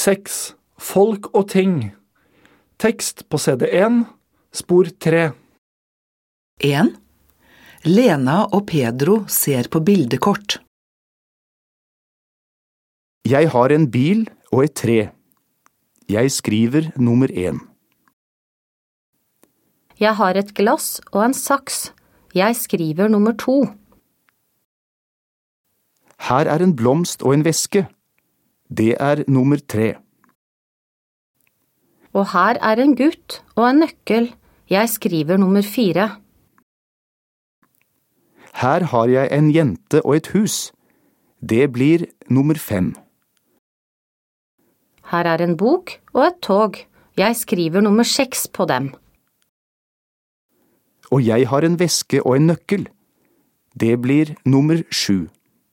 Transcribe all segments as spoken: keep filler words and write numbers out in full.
seks. Folk og ting. Tekst på C D en, spor tre. en. Lena og Pedro ser på bildekort. Jeg har en bil og et tre. Jeg skriver nummer én. Jeg har et glass og en saks. Jeg skriver nummer to. Her er en blomst og en veske. Det er nummer tre. Og her er en gutt og en nøkkel. Jeg skriver nummer fire. Her har jeg en jente og et hus. Det blir nummer fem. Her er en bok og et tog. Jeg skriver nummer seks på dem. Og jeg har en veske og en nøkkel. Det blir nummer sju.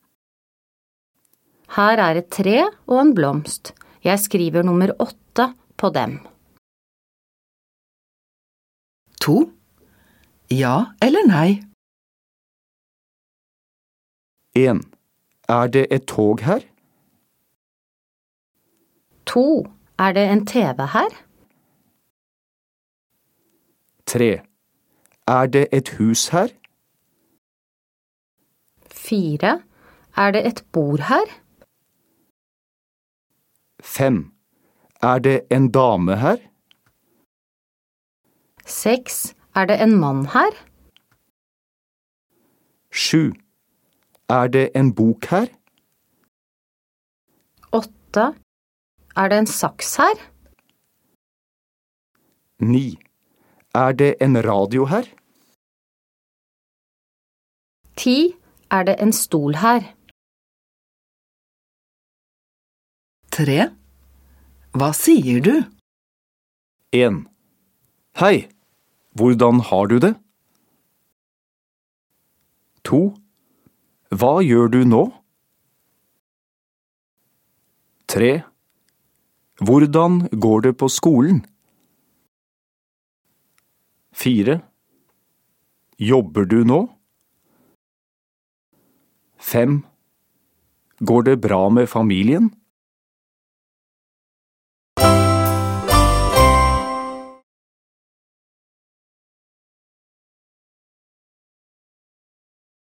Her er et tre og en blomst. Jeg skriver nummer åtte på dem. to. Ja eller nei? en. Er det et tog her? to. Er det en T V her? tre. Er det et hus her? fire. Er det et bord her? fem. Er det en dame her? seks. Er det en mann her? sju. Er det en bok her? åtte. Er det en saks her? ni. Er det en radio her? ti. Er det en stol her? tre. Hva sier du? en. Hei, hvordan har du det? to. Hva gjør du nå? tre. Hvordan går det på skolen? fire. Jobber du nå? fem. Går det bra med familien?